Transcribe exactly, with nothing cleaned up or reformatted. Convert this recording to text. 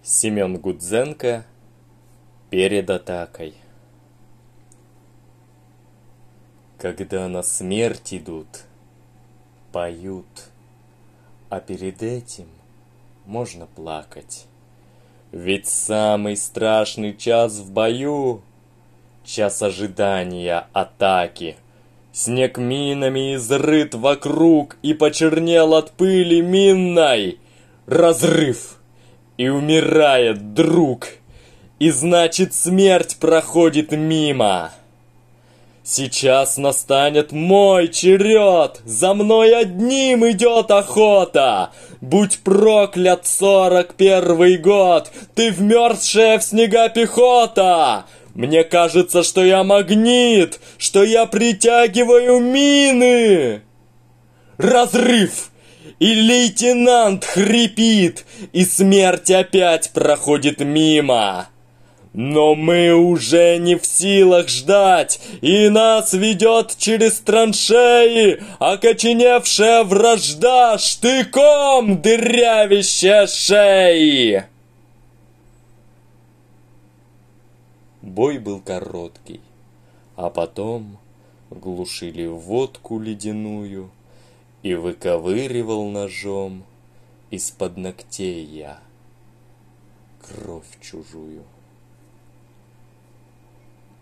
Семен Гудзенко перед атакой. Когда на смерть идут, поют, а перед этим можно плакать. Ведь самый страшный час в бою — час ожидания атаки. Снег минами изрыт вокруг и почернел от пыли минной. Разрыв! И умирает друг, и значит смерть проходит мимо. Сейчас настанет мой черед, за мной одним идет охота. Будь проклят сорок первый год, ты вмерзшая в снега пехота. Мне кажется, что я магнит, что я притягиваю мины. Разрыв! И лейтенант хрипит, и смерть опять проходит мимо. Но мы уже не в силах ждать, и нас ведет через траншеи окоченевшая вражда, штыком дырявящая шеи. Бой был короткий, а потом глушили водку ледяную, и выковыривал ножом из-под ногтей я кровь чужую.